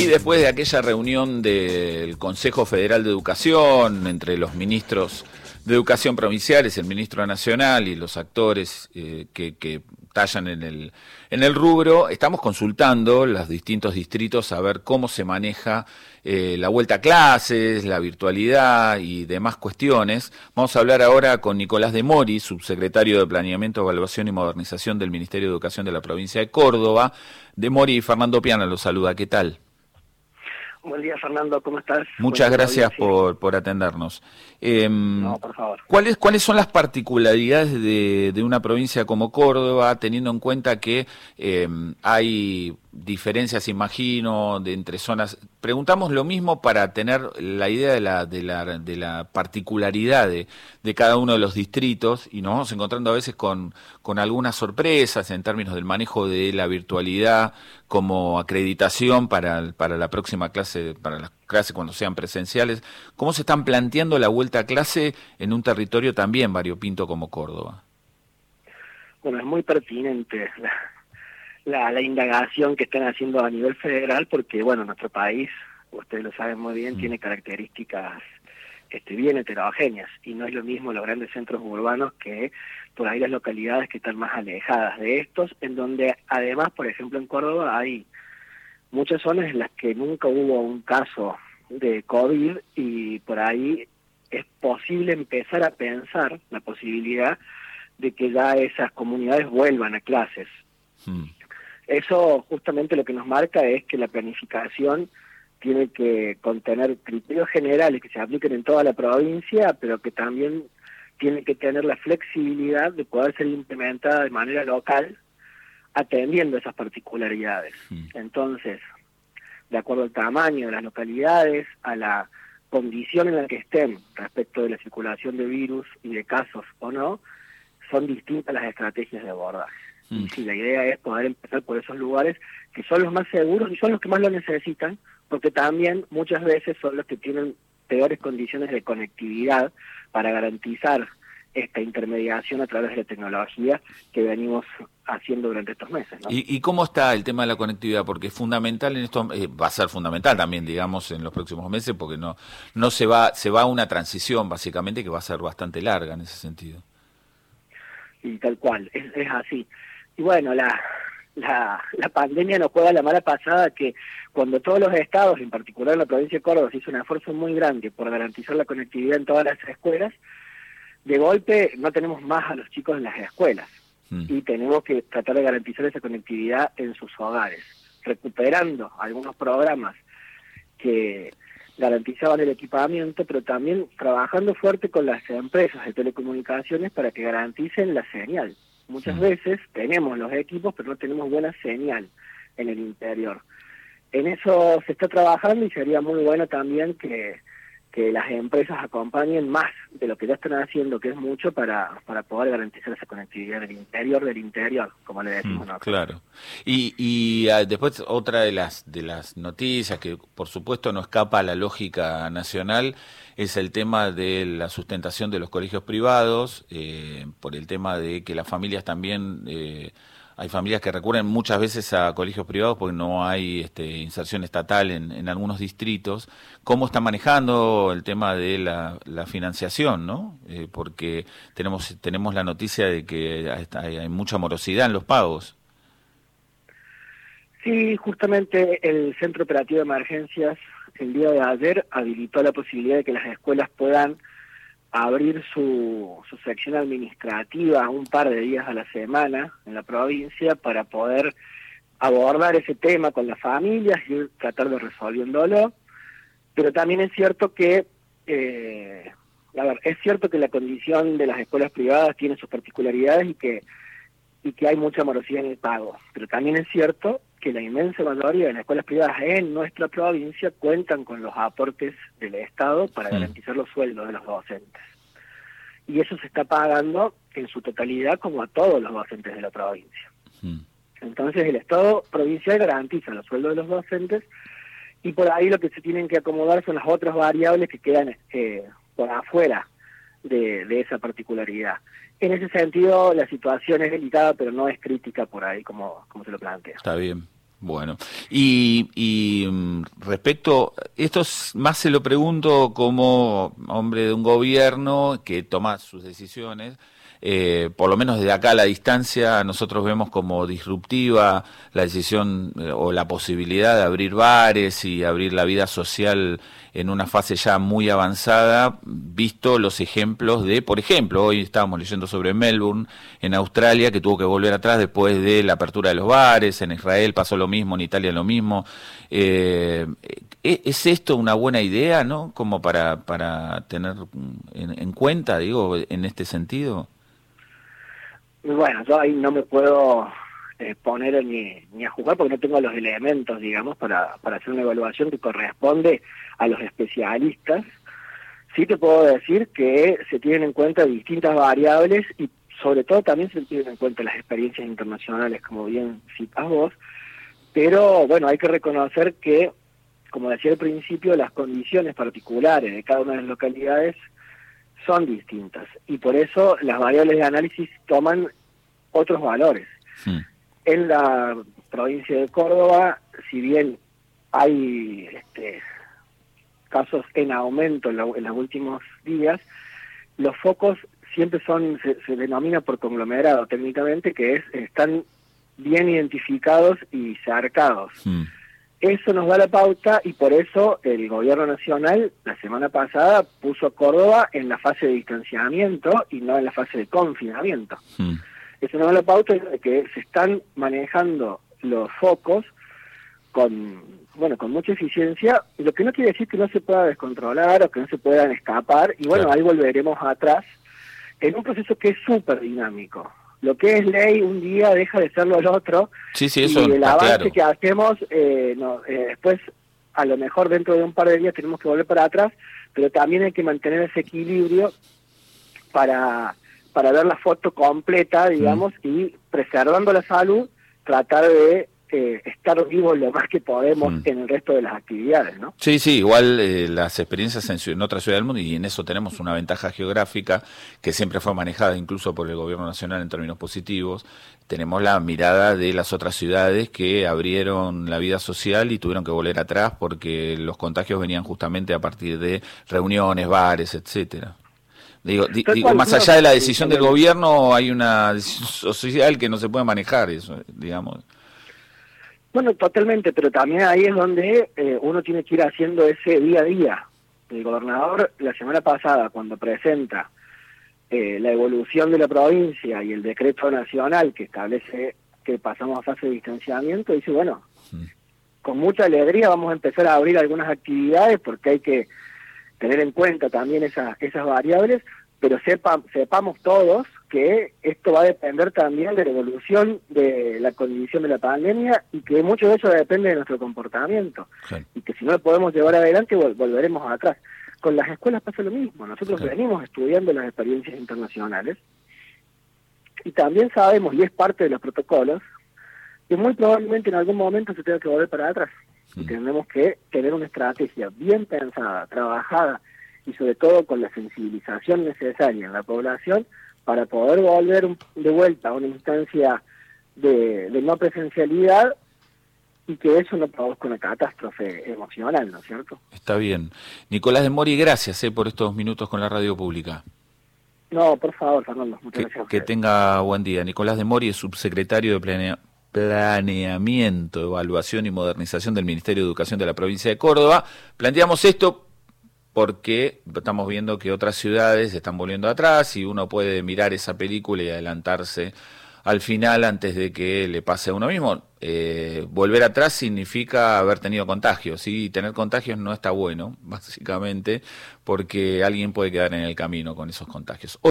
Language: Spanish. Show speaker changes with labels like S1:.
S1: Y después de aquella reunión del Consejo Federal de Educación entre los ministros de Educación provinciales, el ministro nacional y los actores que tallan en el rubro, estamos consultando los distintos distritos a ver cómo se maneja la vuelta a clases, la virtualidad y demás cuestiones. Vamos a hablar ahora con Nicolás de Mori, subsecretario de Planeamiento, Evaluación y Modernización del Ministerio de Educación de la provincia de Córdoba. De Mori, Fernando Piana los saluda. ¿Qué tal?
S2: Buen día, Fernando, ¿cómo estás?
S1: Muchas gracias por atendernos.
S2: No, por favor.
S1: ¿Cuáles son las particularidades de una provincia como Córdoba, teniendo en cuenta que hay diferencias, imagino, entre zonas? Preguntamos lo mismo para tener la idea de la particularidad de cada uno de los distritos, y nos vamos encontrando a veces con algunas sorpresas en términos del manejo de la virtualidad como acreditación para la próxima clase, para las clases cuando sean presenciales. ¿Cómo se están planteando la vuelta a clase en un territorio también variopinto como Córdoba?
S2: Bueno, es muy pertinente la indagación que están haciendo a nivel federal, porque, bueno, nuestro país, ustedes lo saben muy bien, tiene características bien heterogéneas, y no es lo mismo los grandes centros urbanos que por ahí las localidades que están más alejadas de estos, en donde además, por ejemplo, en Córdoba hay muchas zonas en las que nunca hubo un caso de COVID, y por ahí es posible empezar a pensar la posibilidad de que ya esas comunidades vuelvan a clases. Eso justamente lo que nos marca es que la planificación tiene que contener criterios generales que se apliquen en toda la provincia, pero que también tiene que tener la flexibilidad de poder ser implementada de manera local, atendiendo esas particularidades. Entonces, de acuerdo al tamaño de las localidades, a la condición en la que estén respecto de la circulación de virus y de casos o no, son distintas las estrategias de abordaje. Y sí, la idea es poder empezar por esos lugares que son los más seguros y son los que más lo necesitan, porque también muchas veces son los que tienen peores condiciones de conectividad para garantizar esta intermediación a través de la tecnología que venimos haciendo durante estos meses, ¿no?
S1: ¿Y cómo está el tema de la conectividad? Porque es fundamental en esto, va a ser fundamental también, digamos, en los próximos meses, porque no se va a una transición, básicamente, que va a ser bastante larga en ese sentido.
S2: Y tal cual, es así. Y bueno, la pandemia nos juega la mala pasada que cuando todos los estados, en particular la provincia de Córdoba, se hizo un esfuerzo muy grande por garantizar la conectividad en todas las escuelas, de golpe no tenemos más a los chicos en las escuelas y tenemos que tratar de garantizar esa conectividad en sus hogares, recuperando algunos programas que garantizaban el equipamiento, pero también trabajando fuerte con las empresas de telecomunicaciones para que garanticen la señal. Muchas veces tenemos los equipos, pero no tenemos buena señal en el interior. En eso se está trabajando y sería muy bueno también que las empresas acompañen más de lo que ya están haciendo, que es mucho, para poder garantizar esa conectividad del interior, como le decimos nosotros.
S1: Claro. Y después otra de las noticias que por supuesto no escapa a la lógica nacional es el tema de la sustentación de los colegios privados, por el tema de que las familias también... hay familias que recurren muchas veces a colegios privados porque no hay inserción estatal en algunos distritos. ¿Cómo está manejando el tema de la financiación, no? Porque tenemos la noticia de que hay mucha morosidad en los pagos.
S2: Sí, justamente el Centro Operativo de Emergencias el día de ayer habilitó la posibilidad de que las escuelas puedan abrir su sección administrativa un par de días a la semana en la provincia para poder abordar ese tema con las familias y tratar de resolviéndolo. Pero también es cierto que es cierto que la condición de las escuelas privadas tiene sus particularidades y que hay mucha morosidad en el pago. Pero también es cierto que la inmensa mayoría de las escuelas privadas en nuestra provincia cuentan con los aportes del Estado para garantizar los sueldos de los docentes. Y eso se está pagando en su totalidad como a todos los docentes de la provincia. Entonces el Estado provincial garantiza los sueldos de los docentes y por ahí lo que se tienen que acomodar son las otras variables que quedan por afuera de esa particularidad. En ese sentido la situación es delicada, pero no es crítica por ahí como se lo plantea.
S1: Está bien. Bueno, respecto, más se lo pregunto como hombre de un gobierno que toma sus decisiones, por lo menos desde acá a la distancia nosotros vemos como disruptiva la decisión o la posibilidad de abrir bares y abrir la vida social en una fase ya muy avanzada, visto los ejemplos de, por ejemplo, hoy estábamos leyendo sobre Melbourne, en Australia, que tuvo que volver atrás después de la apertura de los bares, en Israel pasó lo mismo, en Italia lo mismo. ¿Es esto una buena idea, no? Como para tener en cuenta, digo, en este sentido.
S2: Bueno, yo ahí no me puedo poner ni a jugar porque no tengo los elementos, digamos, para hacer una evaluación que corresponde a los especialistas. Sí te puedo decir que se tienen en cuenta distintas variables y sobre todo también se tienen en cuenta las experiencias internacionales, como bien citas vos, pero bueno, hay que reconocer que, como decía al principio, las condiciones particulares de cada una de las localidades son distintas y por eso las variables de análisis toman otros valores.
S1: Sí.
S2: En la provincia de Córdoba, si bien hay casos en aumento en los últimos días, los focos siempre se denomina por conglomerado técnicamente, que están bien identificados y cercados. Sí. Eso nos da la pauta y por eso el gobierno nacional la semana pasada puso a Córdoba en la fase de distanciamiento y no en la fase de confinamiento. Sí. Eso nos da la pauta de que se están manejando los focos con mucha eficiencia, lo que no quiere decir que no se pueda descontrolar o que no se puedan escapar, y bueno, claro, ahí volveremos atrás en un proceso que es súper dinámico. Lo que es ley un día deja de serlo el otro,
S1: sí, eso
S2: y el avance
S1: claro.
S2: que hacemos, después a lo mejor dentro de un par de días tenemos que volver para atrás, pero también hay que mantener ese equilibrio para ver la foto completa, digamos, y preservando la salud, tratar de estar vivos lo más que podemos en el resto de las actividades, ¿no?
S1: Sí, igual las experiencias en otras ciudades del mundo, y en eso tenemos una ventaja geográfica que siempre fue manejada incluso por el gobierno nacional en términos positivos. Tenemos la mirada de las otras ciudades que abrieron la vida social y tuvieron que volver atrás porque los contagios venían justamente a partir de reuniones, bares, etcétera. Digo, más allá de la decisión del gobierno, hay una decisión social que no se puede manejar, eso, digamos.
S2: Bueno, totalmente, pero también ahí es donde uno tiene que ir haciendo ese día a día. El gobernador, la semana pasada, cuando presenta la evolución de la provincia y el decreto nacional que establece que pasamos a fase de distanciamiento, dice, bueno, con mucha alegría vamos a empezar a abrir algunas actividades porque hay que tener en cuenta también esas variables, pero sepamos todos que esto va a depender también de la evolución de la condición de la pandemia y que mucho de eso depende de nuestro comportamiento. Sí. Y que si no lo podemos llevar adelante, volveremos atrás. Con las escuelas pasa lo mismo. Nosotros venimos estudiando las experiencias internacionales y también sabemos, y es parte de los protocolos, que muy probablemente en algún momento se tenga que volver para atrás. Y tenemos que tener una estrategia bien pensada, trabajada y sobre todo con la sensibilización necesaria en la población para poder volver de vuelta a una instancia de no presencialidad y que eso no produzca una catástrofe emocional, ¿no es cierto?
S1: Está bien. Nicolás de Mori, gracias por estos minutos con la radio pública.
S2: No, por favor, Fernando, muchas gracias.
S1: Que tenga buen día. Nicolás de Mori es subsecretario de Planeamiento, Evaluación y Modernización del Ministerio de Educación de la provincia de Córdoba. Planteamos esto porque estamos viendo que otras ciudades están volviendo atrás y uno puede mirar esa película y adelantarse al final antes de que le pase a uno mismo. Volver atrás significa haber tenido contagios, y tener contagios no está bueno, básicamente, porque alguien puede quedar en el camino con esos contagios.